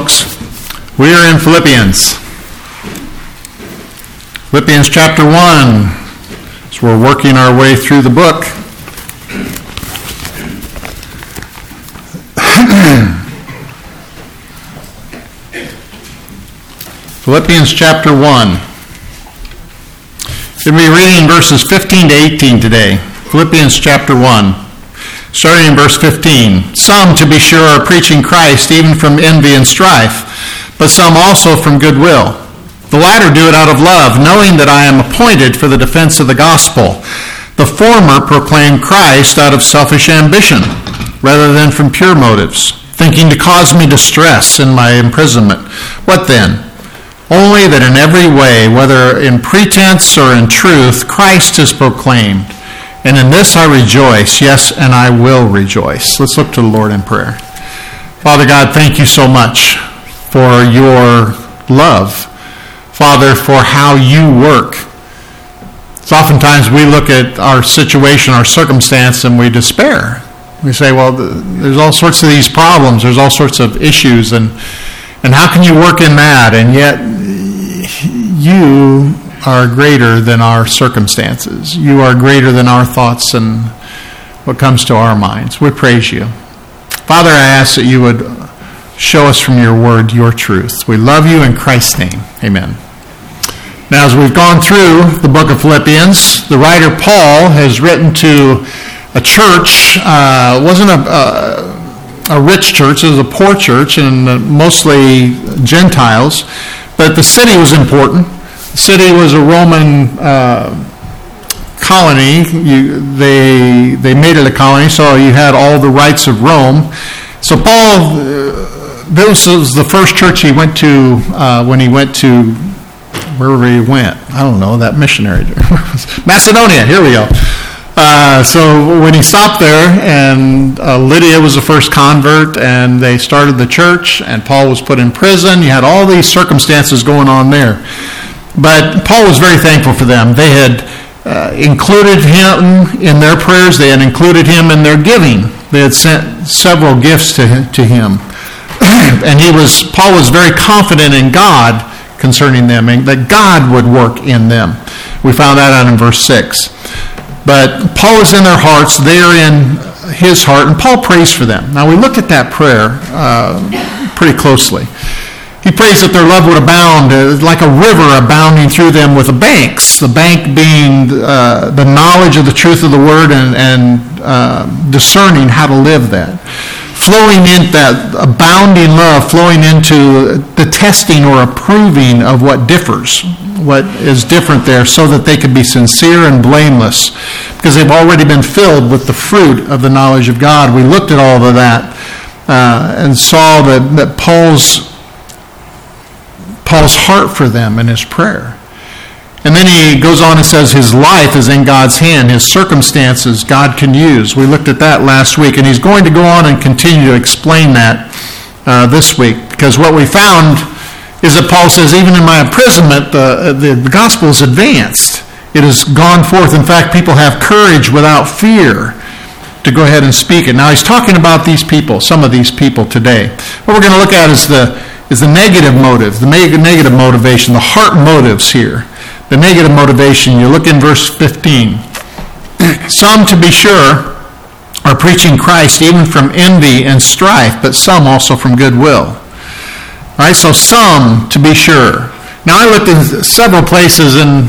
folks. We are in Philippians. Philippians chapter 1. So we're working our way through the book. Philippians chapter 1. We'll be reading verses 15 to 18 today. Philippians chapter 1. Starting in verse 15. Some, to be sure, are preaching Christ even from envy and strife, but some also from goodwill. The latter do it out of love, knowing that I am appointed for the defense of the gospel. The former proclaim Christ out of selfish ambition, rather than from pure motives, thinking to cause me distress in my imprisonment. What then? Only that in every way, whether in pretense or in truth, Christ is proclaimed. And in this I rejoice, yes, and I will rejoice. Let's look to the Lord in prayer. Father God, thank you so much for your love. Father, for how you work. So oftentimes we look at our situation, our circumstance, and we despair. We say, well, there's all sorts of these problems, there's all sorts of issues, and how can you work in that? And yet you are greater than our circumstances. You are greater than our thoughts and what comes to our minds. We praise you. Father, I ask that you would show us from your word your truth. We love you in Christ's name. Amen. Now, as we've gone through the book of Philippians, the writer Paul has written to a church. It wasn't a rich church. It was a poor church, and mostly Gentiles. But the city was important. The city was a Roman colony. They made it a colony, so you had all the rights of Rome. So Paul, this was the first church he went to when he went to wherever he went. I don't know, that missionary. Macedonia, here we go. So when he stopped there, and Lydia was the first convert, and they started the church, and Paul was put in prison. You had all these circumstances going on there. But Paul was very thankful for them. They had included him in their prayers. They had included him in their giving. They had sent several gifts to him. And Paul was very confident in God concerning them, and that God would work in them. We found that out in verse 6. But Paul is in their hearts. They are in his heart, and Paul prays for them. Now, we looked at that prayer pretty closely. He prays that their love would abound like a river abounding through them with the banks. The bank being the knowledge of the truth of the word and discerning how to live that. Flowing in that abounding love, flowing into the testing or approving of what differs, what is different there, so that they could be sincere and blameless, because they've already been filled with the fruit of the knowledge of God. We looked at all of that and saw that Paul's heart for them in his prayer. And then he goes on and says his life is in God's hand. His circumstances God can use. We looked at that last week, and he's going to go on and continue to explain that this week, because what we found is that Paul says, even in my imprisonment, the gospel is advanced. It has gone forth. In fact, people have courage without fear to go ahead and speak it. Now, he's talking about these people, some of these people today. What we're going to look at is the negative motive, the negative motivation, the heart motives here. The negative motivation, you look in verse 15. Some, to be sure, are preaching Christ even from envy and strife, but some also from goodwill. All right, so some, to be sure. Now, I looked in several places, and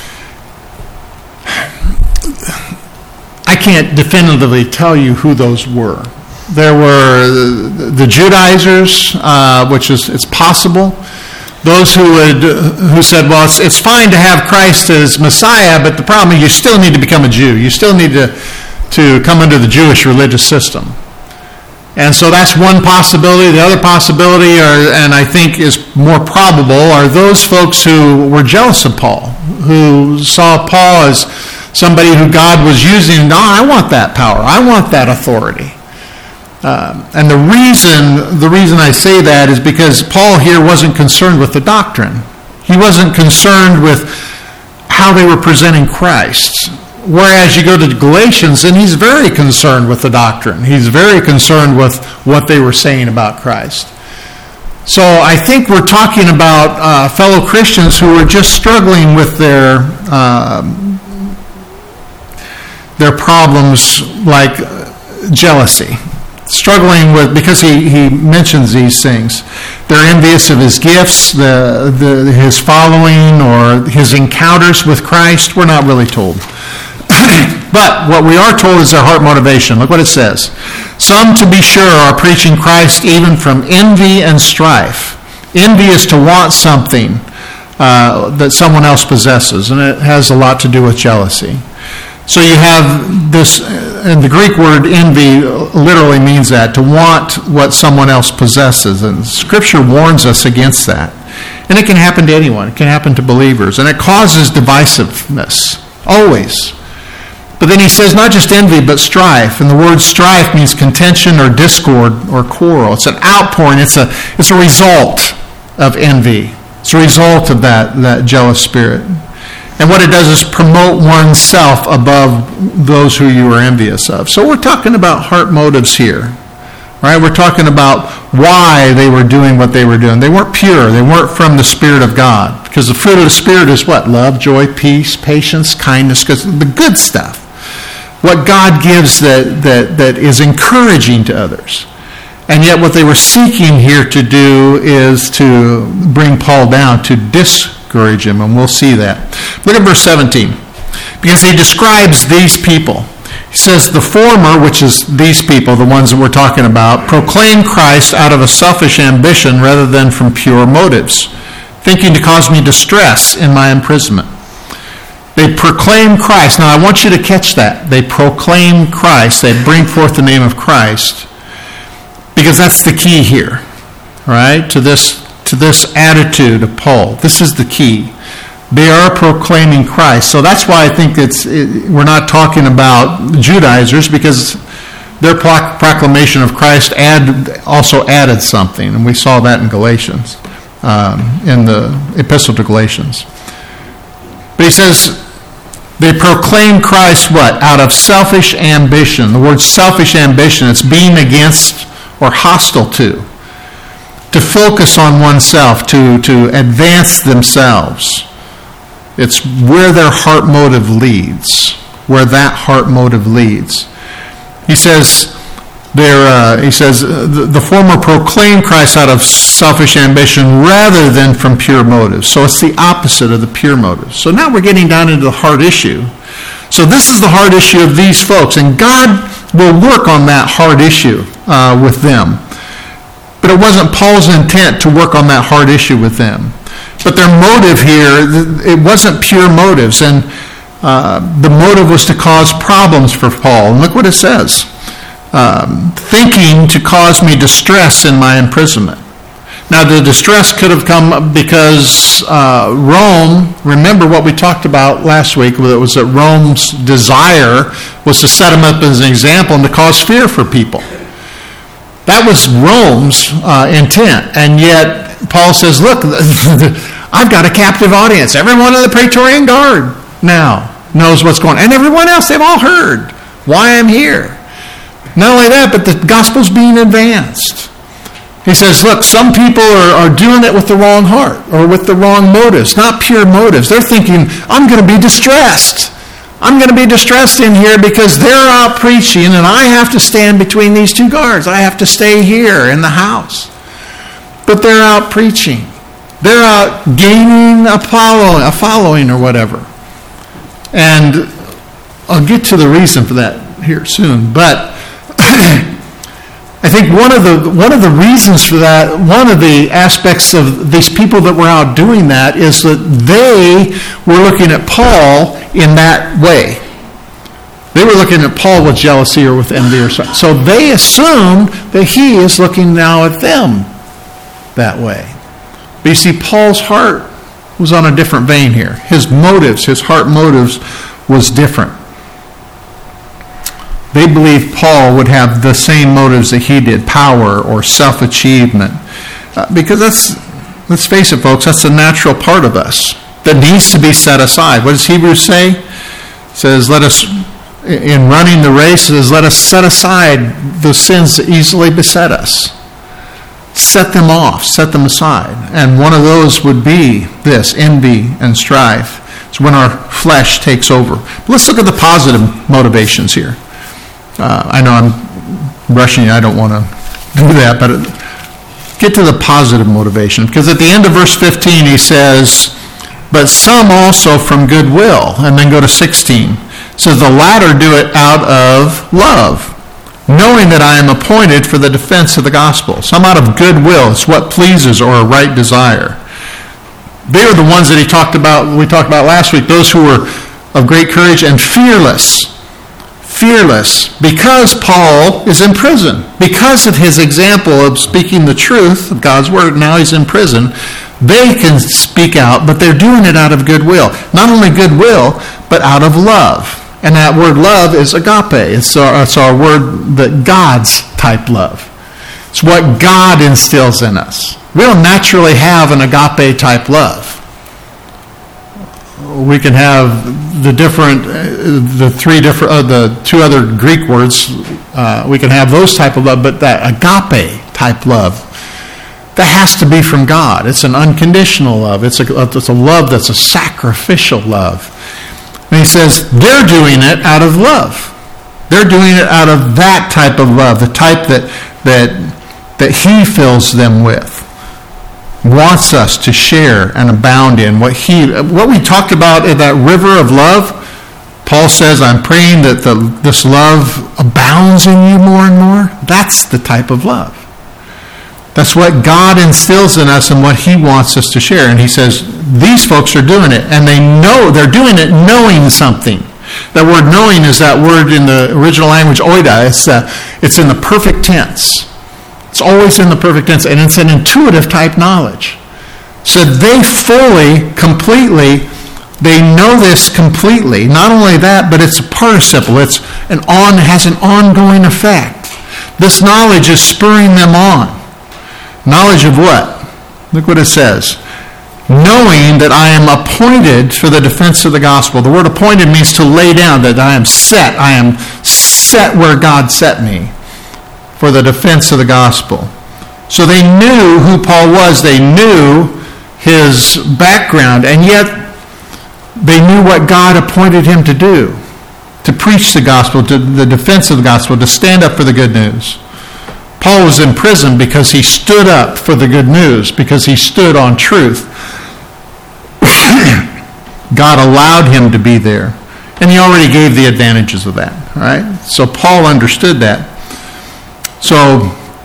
I can't definitively tell you who those were. There were the Judaizers, which it's possible. Those who said, well, it's fine to have Christ as Messiah, but the problem is you still need to become a Jew. You still need to come under the Jewish religious system. And so that's one possibility. The other possibility, and I think is more probable, are those folks who were jealous of Paul, who saw Paul as somebody who God was using. No, I want that power. I want that authority. And the reason I say that is because Paul here wasn't concerned with the doctrine. He wasn't concerned with how they were presenting Christ. Whereas you go to Galatians, and he's very concerned with the doctrine. He's very concerned with what they were saying about Christ. So I think we're talking about fellow Christians who are just struggling with their problems like jealousy. Struggling with, because he mentions these things. They're envious of his gifts, his following, or his encounters with Christ. We're not really told. But what we are told is their heart motivation. Look what it says. Some, to be sure, are preaching Christ even from envy and strife. Envy is to want something that someone else possesses, and it has a lot to do with jealousy. So you have this, and the Greek word envy literally means that, to want what someone else possesses. And Scripture warns us against that. And it can happen to anyone. It can happen to believers. And it causes divisiveness, always. But then he says not just envy, but strife. And the word strife means contention or discord or quarrel. It's an outpouring. It's a result of envy. It's a result of that jealous spirit. And what it does is promote oneself above those who you are envious of. So we're talking about heart motives here. Right? We're talking about why they were doing what they were doing. They weren't pure. They weren't from the Spirit of God. Because the fruit of the Spirit is what? Love, joy, peace, patience, kindness. Because the good stuff. What God gives that is encouraging to others. And yet what they were seeking here to do is to bring Paul down, to discourage him. And we'll see that. Look at verse 17. Because he describes these people. He says, the former, which is these people, the ones that we're talking about, proclaim Christ out of a selfish ambition rather than from pure motives, thinking to cause me distress in my imprisonment. They proclaim Christ. Now, I want you to catch that. They proclaim Christ. They bring forth the name of Christ. Because that's the key here, right? To this attitude of Paul. This is the key. They are proclaiming Christ. So that's why I think we're not talking about Judaizers, because their proclamation of Christ also added something. And we saw that in Galatians, in the epistle to Galatians. But he says, they proclaim Christ what? Out of selfish ambition. The word selfish ambition, it's being against or hostile to focus on oneself, to advance themselves. It's where their heart motive leads, where that heart motive leads. He says, the former proclaim Christ out of selfish ambition rather than from pure motives. So it's the opposite of the pure motives. So now we're getting down into the heart issue. So this is the heart issue of these folks, and God will work on that heart issue with them. But it wasn't Paul's intent to work on that heart issue with them. But their motive here, it wasn't pure motives, and the motive was to cause problems for Paul. And look what it says. Thinking to cause me distress in my imprisonment. Now, the distress could have come because Rome, remember what we talked about last week, it was that Rome's desire was to set him up as an example and to cause fear for people. That was Rome's intent. And yet, Paul says, look, I've got a captive audience. Everyone in the Praetorian Guard now knows what's going on. And everyone else, they've all heard why I'm here. Not only that, but the gospel's being advanced. He says, look, some people are doing it with the wrong heart or with the wrong motives, not pure motives. They're thinking, I'm going to be distressed. I'm going to be distressed in here because they're out preaching and I have to stand between these two guards. I have to stay here in the house. But they're out preaching. They're out gaining a following or whatever. And I'll get to the reason for that here soon. But I think one of the reasons for that, one of the aspects of these people that were out doing that is that they were looking at Paul in that way. They were looking at Paul with jealousy or with envy or something. So they assumed that he is looking now at them that way. But you see, Paul's heart was on a different vein here. His motives, his heart motives was different. They believed Paul would have the same motives that he did, power or self-achievement. Because let's face it, folks, that's a natural part of us that needs to be set aside. What does Hebrews say? It says, in running the race, it says, let us set aside the sins that easily beset us. set them off, set them aside. And one of those would be this, envy and strife. It's when our flesh takes over. But let's look at the positive motivations here. I know I'm rushing you. I don't want to do that, but get to the positive motivation. Because at the end of verse 15, he says, but some also from goodwill. And then go to 16. It says, the latter do it out of love, knowing that I am appointed for the defense of the gospel. Some out of goodwill. It's what pleases or a right desire. They are the ones that we talked about last week, those who were of great courage and fearless. Fearless, because Paul is in prison. Because of his example of speaking the truth of God's word, now he's in prison. They can speak out, but they're doing it out of goodwill. Not only goodwill, but out of love. And that word love is agape. It's our word, that God's type love. It's what God instills in us. We don't naturally have an agape type love. We can have the two other Greek words. We can have those type of love, but that agape type love, that has to be from God. It's an unconditional love. It's a love that's a sacrificial love. And he says they're doing it out of love. They're doing it out of that type of love, the type that he fills them with. Wants us to share and abound in what we talked about in that river of love. Paul says, I'm praying that this love abounds in you more and more. That's the type of love. That's what God instills in us and what he wants us to share. And he says, these folks are doing it, and they know they're doing it knowing something. That word knowing is that word in the original language, oida. It's in the perfect tense. It's always in the perfect tense, and it's an intuitive type knowledge. So they fully, completely, they know this completely. Not only that, but it's a participle. It has an ongoing effect. This knowledge is spurring them on. Knowledge of what? Look what it says. Knowing that I am appointed for the defense of the gospel. The word appointed means to lay down, that I am set. I am set where God set me for the defense of the gospel. So they knew who Paul was. They knew his background, and yet they knew what God appointed him to do, to preach the gospel, to the defense of the gospel, to stand up for the good news. Paul was in prison because he stood up for the good news, because he stood on truth. God allowed him to be there, and he already gave the advantages of that. All right? So Paul understood that. So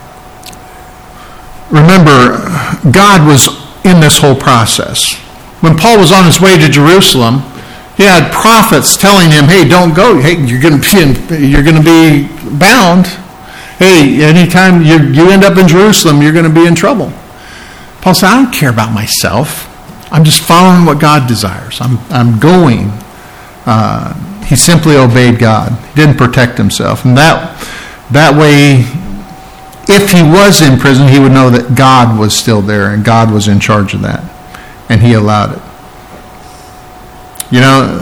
remember, God was in this whole process. When Paul was on his way to Jerusalem, he had prophets telling him, "Hey, don't go. Hey, you're going to be bound. Hey, anytime you end up in Jerusalem, you're going to be in trouble." Paul said, "I don't care about myself. I'm just following what God desires. I'm going." He simply obeyed God. He didn't protect himself, and that way, if he was in prison, he would know that God was still there and God was in charge of that, and he allowed it. You know,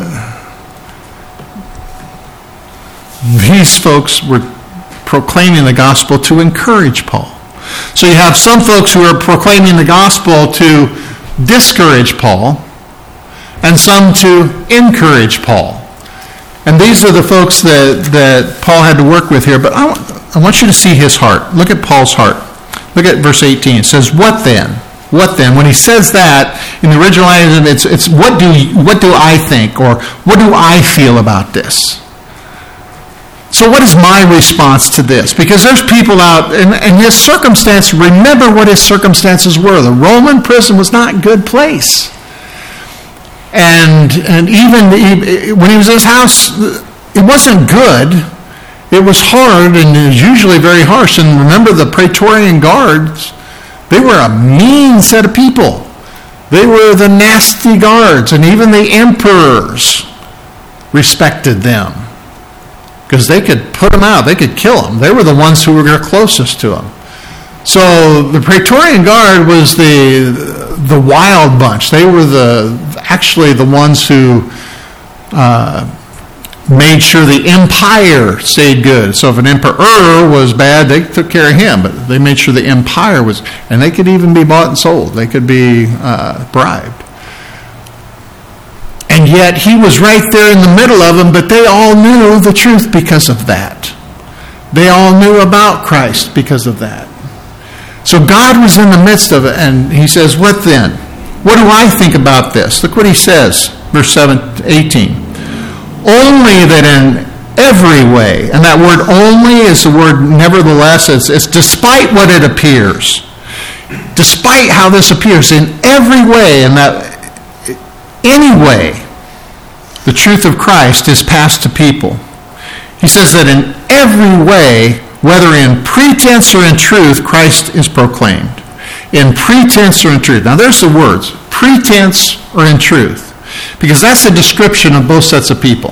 these folks were proclaiming the gospel to encourage Paul. So you have some folks who are proclaiming the gospel to discourage Paul, and some to encourage Paul. And these are the folks that Paul had to work with here. But I want you to see his heart. Look at Paul's heart. Look at verse 18. It says, "What then? What then?" When he says that, in the original language, it's what do I think, or what do I feel about this? So what is my response to this? Because there's people out, and his circumstance, remember what his circumstances were. The Roman prison was not a good place. And even when he was in his house, it wasn't good. It was hard, and it was usually very harsh. And remember, the Praetorian guards, they were a mean set of people. They were the nasty guards, and even the emperors respected them, because they could put them out. They could kill them. They were the ones who were closest to them. So the Praetorian Guard was the wild bunch. They were actually the ones who made sure the empire stayed good. So if an emperor was bad, they took care of him, but they made sure the empire was, and they could even be bought and sold. They could be bribed. And yet he was right there in the middle of them, but they all knew the truth because of that. They all knew about Christ because of that. So God was in the midst of it, and he says, what then? What do I think about this? Look what he says, verse 18. Only that in every way, and that word only is the word nevertheless, it's despite what it appears. Despite how this appears, in every way, and that any way, the truth of Christ is passed to people. He says that in every way, whether in pretense or in truth, Christ is proclaimed. In pretense or in truth. Now there's the words, pretense or in truth. Because that's a description of both sets of people.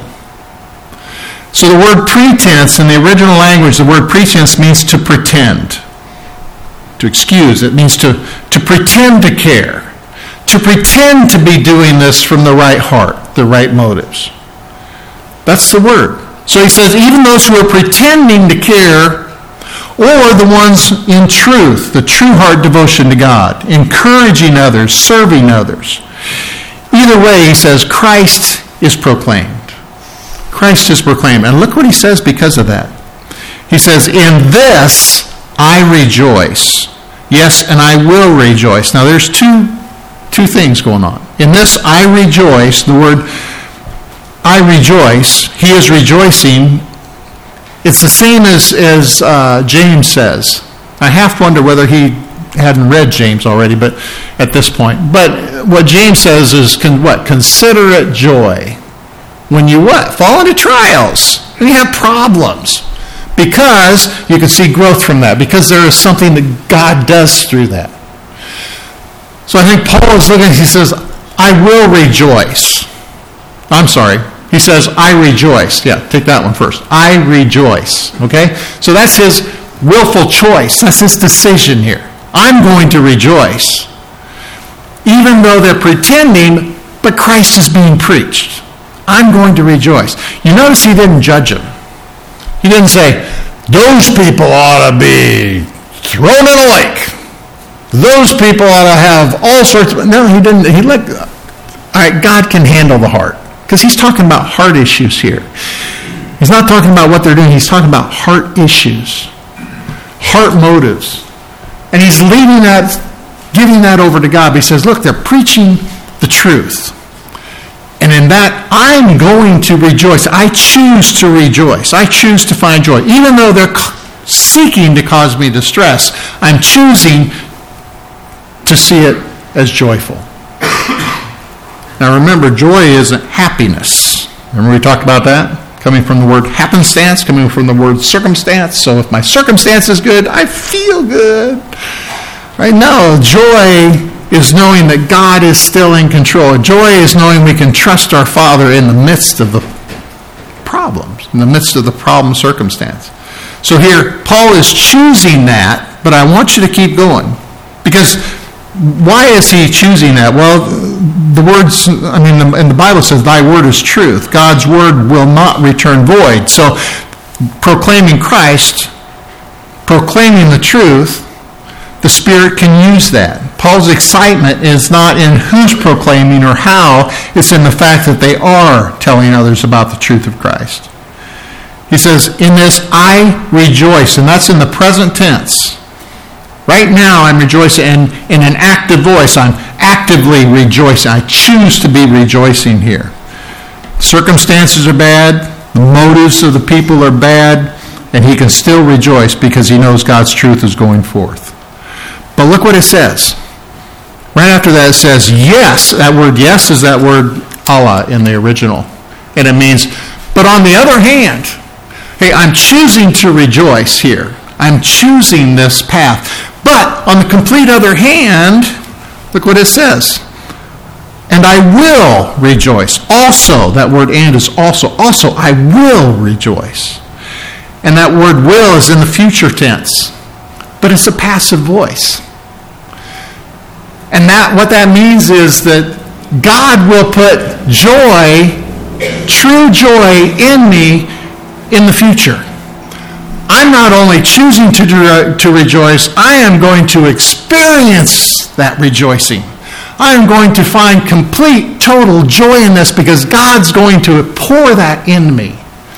So the word pretense, in the original language, the word pretense means to pretend. To excuse. It means to pretend to care. To pretend to be doing this from the right heart, the right motives. That's the word. So he says, even those who are pretending to care, or the ones in truth, the true heart devotion to God, encouraging others, serving others. Either way, he says, Christ is proclaimed. Christ is proclaimed. And look what he says because of that. He says, in this I rejoice. Yes, and I will rejoice. Now there's two things going on. In this I rejoice, the word I rejoice, he is rejoicing. It's the same as James says. I half wonder whether he hadn't read James already, but at this point. But what James says is, consider it joy. When you what? Fall into trials. And you have problems. Because you can see growth from that. Because there is something that God does through that. So I think Paul is looking, he says, I will rejoice. I'm sorry. He says, I rejoice. Yeah, take that one first. I rejoice. Okay? So that's his willful choice. That's his decision here. I'm going to rejoice. Even though they're pretending, but Christ is being preached. I'm going to rejoice. You notice he didn't judge them. He didn't say, those people ought to be thrown in a lake. Those people ought to have all sorts of... No, he didn't. He let... All right, God can handle the heart. Because he's talking about heart issues here. He's not talking about what they're doing. He's talking about heart issues. Heart motives. And he's leaving that, giving that over to God. But he says, look, they're preaching the truth. And in that, I'm going to rejoice. I choose to rejoice. I choose to find joy. Even though they're seeking to cause me distress, I'm choosing to see it as joyful. Now remember, joy isn't happiness. Remember we talked about that? Coming from the word happenstance, coming from the word circumstance. So if my circumstance is good, I feel good. Right? No, joy is knowing that God is still in control. Joy is knowing we can trust our Father in the midst of the problems, in the midst of the problem circumstance. So here, Paul is choosing that, but I want you to keep going. Because why is he choosing that? Well, the words, and the Bible says, thy word is truth. God's word will not return void. So proclaiming Christ, proclaiming the truth, the Spirit can use that. Paul's excitement is not in who's proclaiming or how. It's in the fact that they are telling others about the truth of Christ. He says, in this I rejoice. And that's in the present tense. Right now I'm rejoicing. And in an active voice, I'm actively rejoicing. I choose to be rejoicing here. Circumstances are bad. The motives of the people are bad. And he can still rejoice because he knows God's truth is going forth. But look what it says. Right after that it says, yes. That word yes is that word Allah in the original. And it means, but on the other hand, hey, I'm choosing to rejoice here. I'm choosing this path. But on the complete other hand, look what it says. And I will rejoice. Also, that word and is also. Also, I will rejoice. And that word will is in the future tense. But it's a passive voice. And what that means is that God will put joy true joy in me in the future. I'm not only choosing to rejoice, I am going to experience that rejoicing. I am going to find complete, total joy in this because God's going to pour that in me.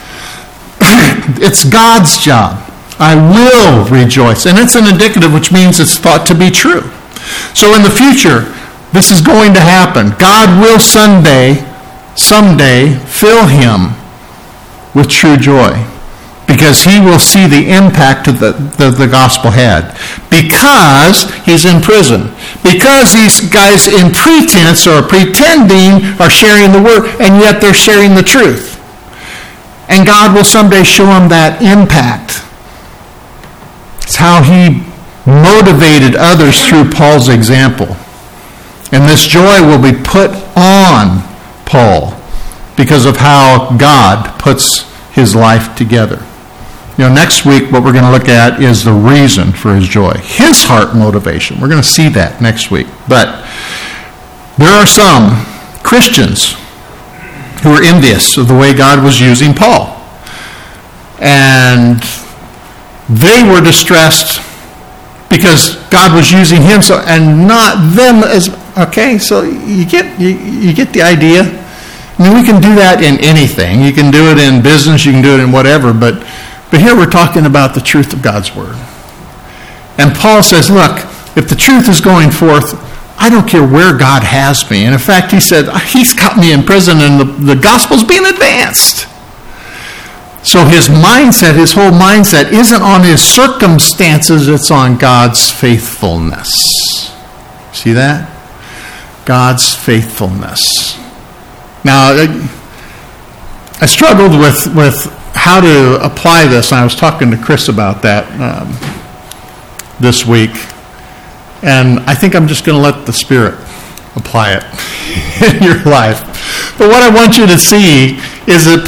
It's God's job. I will rejoice. And it's an indicative, which means it's thought to be true. So in the future, this is going to happen. God will someday fill him with true joy because he will see the impact that the gospel had. Because he's in prison. Because these guys in pretense or pretending are sharing the word, and yet they're sharing the truth. And God will someday show him that impact. It's how he motivated others through Paul's example. And this joy will be put on Paul because of how God puts his life together. Next week what we're going to look at is the reason for his joy. His heart motivation. We're going to see that next week. But there are some Christians who are envious of the way God was using Paul. And they were distressed because God was using him and not them as okay, so you get the idea. I mean, we can do that in anything. You can do it in business, you can do it in whatever, but here we're talking about the truth of God's word. And Paul says, look, if the truth is going forth, I don't care where God has me. And in fact, he said, he's got me in prison and the gospel's being advanced. So his mindset, his whole mindset isn't on his circumstances, it's on God's faithfulness. See that? God's faithfulness. Now, I struggled with how to apply this, and I was talking to Chris about that this week. And I think I'm just going to let the Spirit apply it in your life. But what I want you to see is that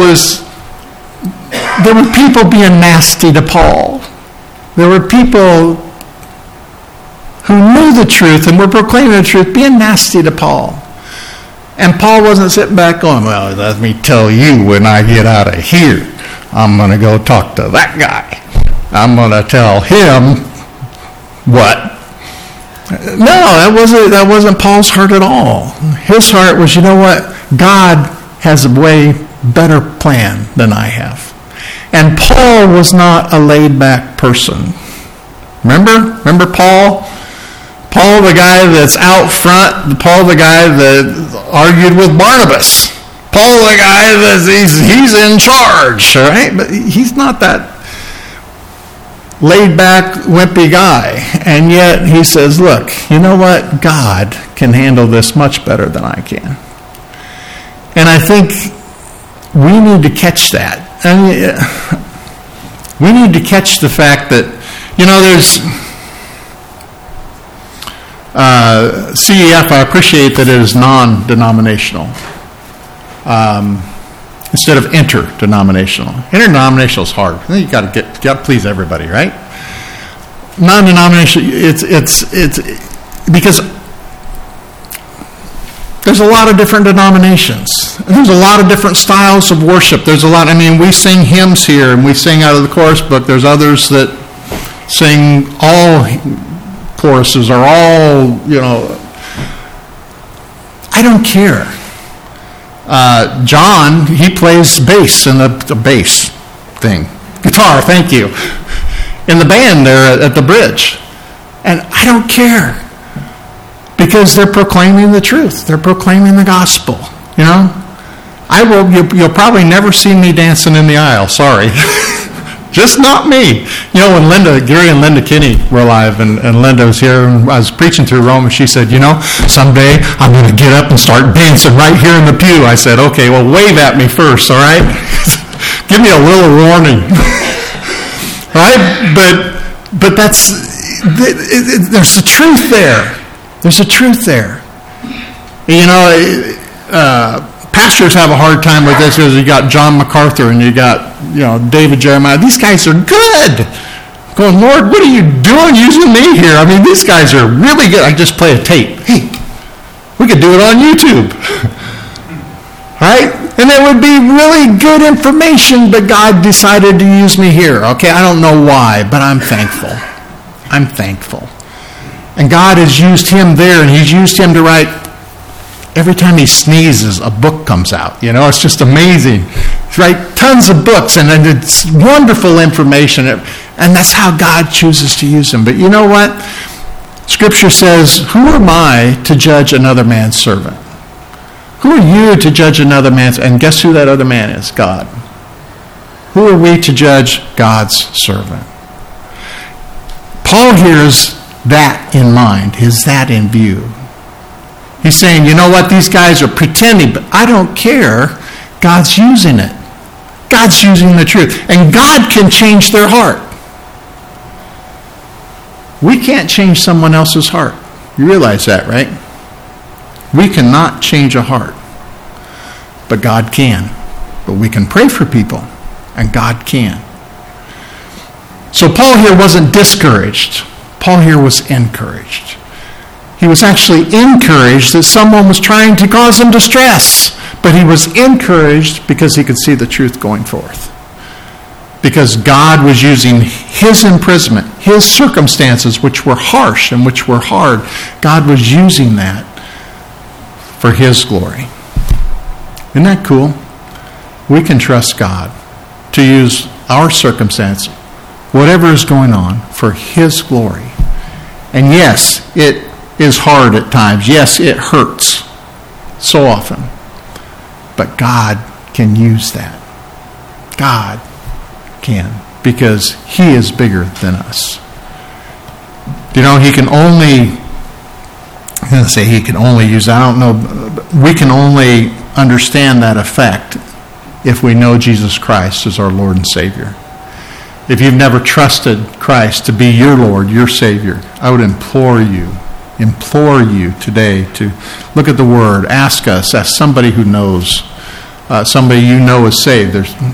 there were people being nasty to Paul. There were people who knew the truth and were proclaiming the truth, being nasty to Paul. And Paul wasn't sitting back going, well, let me tell you when I get out of here, I'm going to go talk to that guy. I'm going to tell him what. No, that wasn't Paul's heart at all. His heart was, you know what? God has a way better plan than I have. And Paul was not a laid-back person. Remember Paul? Paul, the guy that's out front. Paul, the guy that argued with Barnabas. Paul, the guy that he's in charge, all right? But he's not that laid-back, wimpy guy. And yet he says, look, you know what? God can handle this much better than I can. And I think we need to catch that. We need to catch the fact that, there's CEF, I appreciate that it is non-denominational instead of interdenominational. Interdenominational is hard. You got to please everybody, right? Non-denominational, it's because there's a lot of different denominations. There's a lot of different styles of worship. There's a lot. We sing hymns here and we sing out of the chorus book. There's others that sing all choruses are all, I don't care. John, he plays bass in the bass thing. Guitar, thank you. In the band there at the bridge. And I don't care. Because they're proclaiming the truth. They're proclaiming the gospel. You'll probably never see me dancing in the aisle. Sorry. Just not me. When Gary and Linda Kinney were alive, and Linda was here, and I was preaching through Rome, and she said, someday I'm going to get up and start dancing right here in the pew. I said, okay, well, wave at me first, all right? Give me a little warning. Right? But there's the truth there. There's a truth there. Pastors have a hard time with this because you got John MacArthur and you got, David Jeremiah. These guys are good. Going, Lord, what are you doing using me here? These guys are really good. I just play a tape. Hey, we could do it on YouTube. Right? And it would be really good information, but God decided to use me here. Okay, I don't know why, but I'm thankful. I'm thankful. And God has used him there, and he's used him to write. Every time he sneezes, a book comes out. You know, it's just amazing. Right? Tons of books, and it's wonderful information. And that's how God chooses to use him. But you know what? Scripture says, who am I to judge another man's servant? Who are you to judge another man's? And guess who that other man is? God. Who are we to judge? God's servant. Paul hears that in mind, has that in view. He's saying, you know what, these guys are pretending, but I don't care. God's using it. God's using the truth. And God can change their heart. We can't change someone else's heart. You realize that, right? We cannot change a heart. But God can. But we can pray for people, and God can. So Paul here wasn't discouraged. Paul here was encouraged. He was actually encouraged that someone was trying to cause him distress, but he was encouraged because he could see the truth going forth. Because God was using his imprisonment, his circumstances, which were harsh and which were hard, God was using that for his glory. Isn't that cool? We can trust God to use our circumstance, whatever is going on, for his glory. And yes, it is hard at times. Yes, it hurts so often. But God can use that. God can, because he is bigger than us. You know, he can only, I'm going to say he can only use, I don't know, we can only understand that effect if we know Jesus Christ as our Lord and Savior. If you've never trusted Christ to be your Lord, your Savior, I would implore you today to look at the Word. Ask somebody who knows, somebody you know is saved.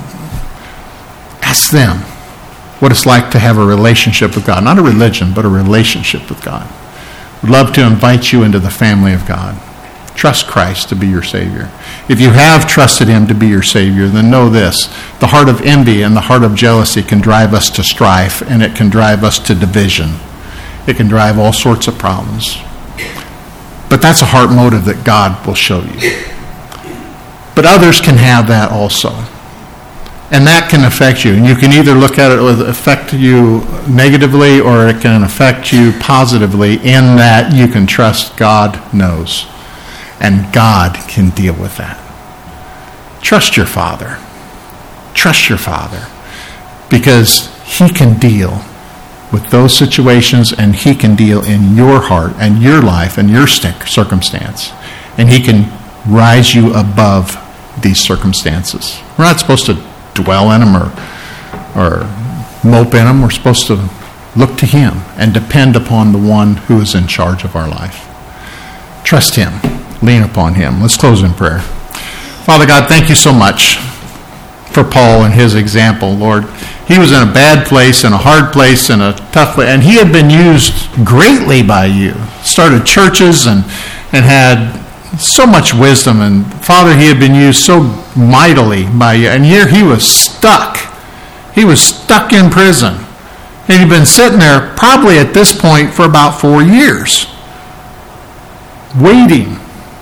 Ask them what it's like to have a relationship with God. Not a religion, but a relationship with God. We'd love to invite you into the family of God. Trust Christ to be your Savior. If you have trusted him to be your Savior, then know this. The heart of envy and the heart of jealousy can drive us to strife, and it can drive us to division. It can drive all sorts of problems. But that's a heart motive that God will show you. But others can have that also. And that can affect you. And you can either look at it with affect you negatively, or it can affect you positively in that you can trust God knows. And God can deal with that. Trust your Father. Trust your Father. Because he can deal with those situations, and he can deal in your heart and your life and your circumstance. And he can rise you above these circumstances. We're not supposed to dwell in them or mope in them. We're supposed to look to him and depend upon the one who is in charge of our life. Trust him. Lean upon him. Let's close in prayer. Father God, thank you so much for Paul and his example, Lord. He was in a bad place, in a hard place, in a tough place, and he had been used greatly by you. Started churches and had so much wisdom, and Father, he had been used so mightily by you, and here he was stuck. He was stuck in prison. And he'd been sitting there probably at this point for about 4 years, waiting.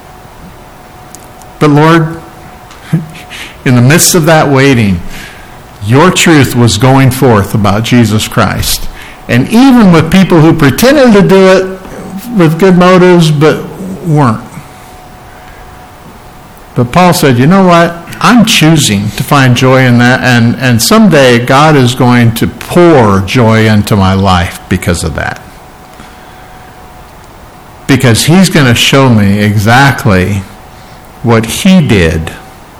But Lord, in the midst of that waiting, your truth was going forth about Jesus Christ. And even with people who pretended to do it with good motives but weren't. But Paul said, you know what? I'm choosing to find joy in that, and someday God is going to pour joy into my life because of that. Because he's going to show me exactly what he did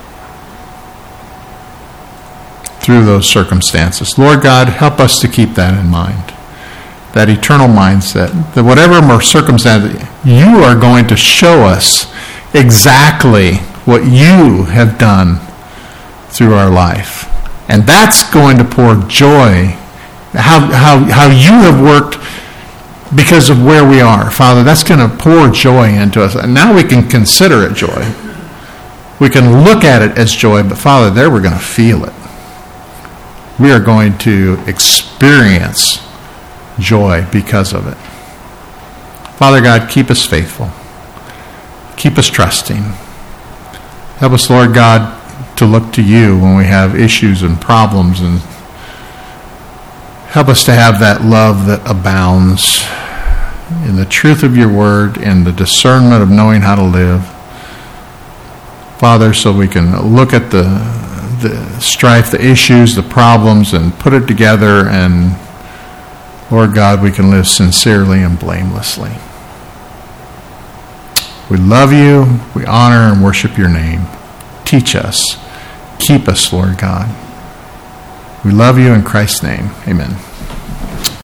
through those circumstances. Lord God, help us to keep that in mind. That eternal mindset. That whatever more circumstance, you are going to show us exactly what you have done through our life. And that's going to pour joy. How you have worked because of where we are. Father, that's going to pour joy into us. And now we can consider it joy. We can look at it as joy, but Father, there we're going to feel it. We are going to experience joy because of it. Father God, keep us faithful. Keep us trusting. Help us, Lord God, to look to you when we have issues and problems, and help us to have that love that abounds in the truth of your word and the discernment of knowing how to live. Father, so we can look at the strife, the issues, the problems, and put it together, and Lord God, we can live sincerely and blamelessly. We love you, we honor and worship your name. Teach us, keep us, Lord God. We love you in Christ's name. Amen.